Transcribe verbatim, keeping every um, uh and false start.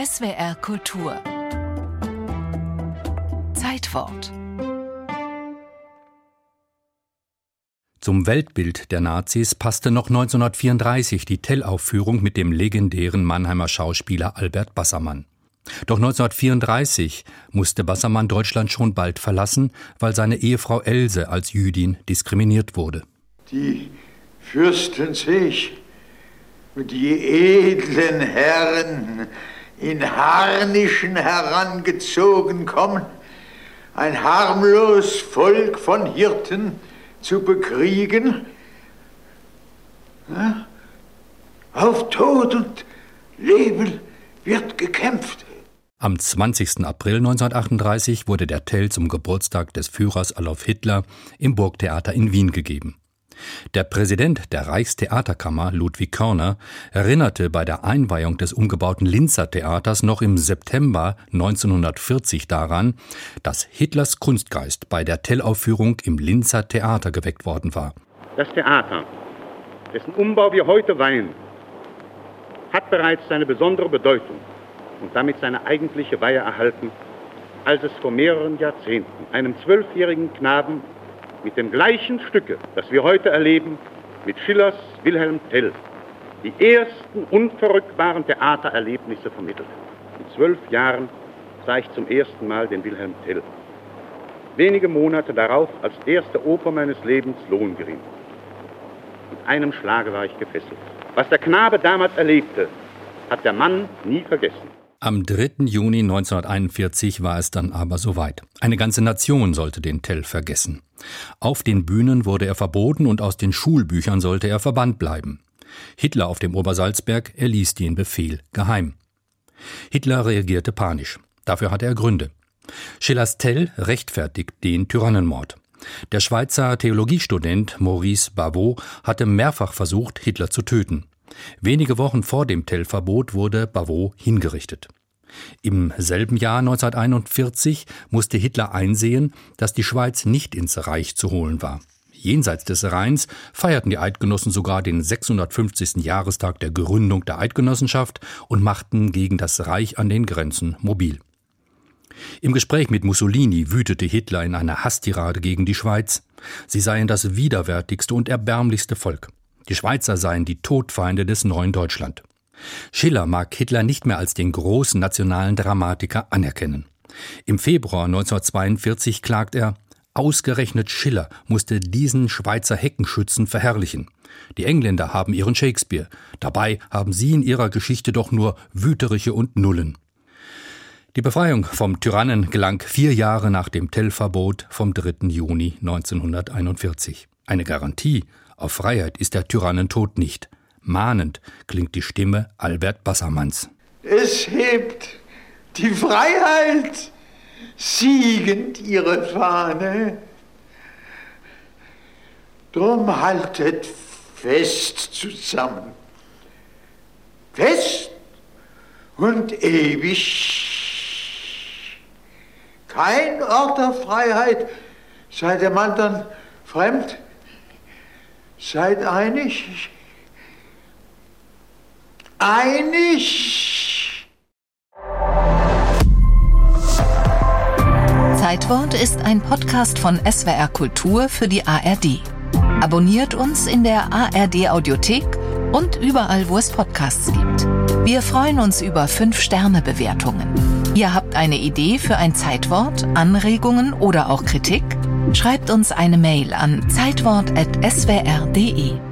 S W R Kultur Zeitwort. Zum Weltbild der Nazis passte noch neunzehnhundertvierunddreißig die Tell-Aufführung mit dem legendären Mannheimer Schauspieler Albert Bassermann. Doch neunzehnhundertvierunddreißig musste Bassermann Deutschland schon bald verlassen, weil seine Ehefrau Else als Jüdin diskriminiert wurde. Die Fürsten sich und die edlen Herren in Harnischen herangezogen kommen, ein harmlos Volk von Hirten zu bekriegen, ja? Auf Tod und Leben wird gekämpft. Am zwanzigsten April neunzehnhundertachtunddreißig wurde der Tell zum Geburtstag des Führers Adolf Hitler im Burgtheater in Wien gegeben. Der Präsident der Reichstheaterkammer, Ludwig Körner, erinnerte bei der Einweihung des umgebauten Linzer Theaters noch im September neunzehnhundertvierzig daran, dass Hitlers Kunstgeist bei der Tell-Aufführung im Linzer Theater geweckt worden war. Das Theater, dessen Umbau wir heute weihen, hat bereits seine besondere Bedeutung und damit seine eigentliche Weihe erhalten, als es vor mehreren Jahrzehnten einem zwölfjährigen Knaben mit dem gleichen Stücke, das wir heute erleben, mit Schillers Wilhelm Tell, die ersten unverrückbaren Theatererlebnisse vermittelt. Mit zwölf Jahren sah ich zum ersten Mal den Wilhelm Tell. Wenige Monate darauf als erste Oper meines Lebens Lohengrin. Mit einem Schlage war ich gefesselt. Was der Knabe damals erlebte, hat der Mann nie vergessen. Am dritten Juni neunzehnhunderteinundvierzig war es dann aber soweit. Eine ganze Nation sollte den Tell vergessen. Auf den Bühnen wurde er verboten und aus den Schulbüchern sollte er verbannt bleiben. Hitler auf dem Obersalzberg erließ den Befehl geheim. Hitler reagierte panisch. Dafür hatte er Gründe. Schillers Tell rechtfertigt den Tyrannenmord. Der Schweizer Theologiestudent Maurice Bavot hatte mehrfach versucht, Hitler zu töten. Wenige Wochen vor dem Tell-Verbot wurde Bavot hingerichtet. Im selben Jahr neunzehnhunderteinundvierzig musste Hitler einsehen, dass die Schweiz nicht ins Reich zu holen war. Jenseits des Rheins feierten die Eidgenossen sogar den sechshundertfünfzigsten Jahrestag der Gründung der Eidgenossenschaft und machten gegen das Reich an den Grenzen mobil. Im Gespräch mit Mussolini wütete Hitler in einer Hasstirade gegen die Schweiz. Sie seien das widerwärtigste und erbärmlichste Volk. Die Schweizer seien die Todfeinde des neuen Deutschland. Schiller mag Hitler nicht mehr als den großen nationalen Dramatiker anerkennen. Im Februar neunzehnhundertzweiundvierzig klagt er, ausgerechnet Schiller musste diesen Schweizer Heckenschützen verherrlichen. Die Engländer haben ihren Shakespeare, dabei haben sie in ihrer Geschichte doch nur Wüterich und Nullen. Die Befreiung vom Tyrannen gelang vier Jahre nach dem Tell-Verbot vom dritten Juni neunzehnhunderteinundvierzig. Eine Garantie auf Freiheit ist der Tyrannentod nicht. Mahnend klingt die Stimme Albert Bassermanns. Es hebt die Freiheit siegend ihre Fahne. Drum haltet fest zusammen. Fest und ewig. Kein Ort der Freiheit sei dem anderen fremd. Seid einig. Einig. Zeitwort ist ein Podcast von S W R Kultur für die A R D. Abonniert uns in der A R D Audiothek und überall, wo es Podcasts gibt. Wir freuen uns über fünf Sterne Bewertungen. Ihr habt eine Idee für ein Zeitwort, Anregungen oder auch Kritik? Schreibt uns eine Mail an zeitwort at s w r punkt d e.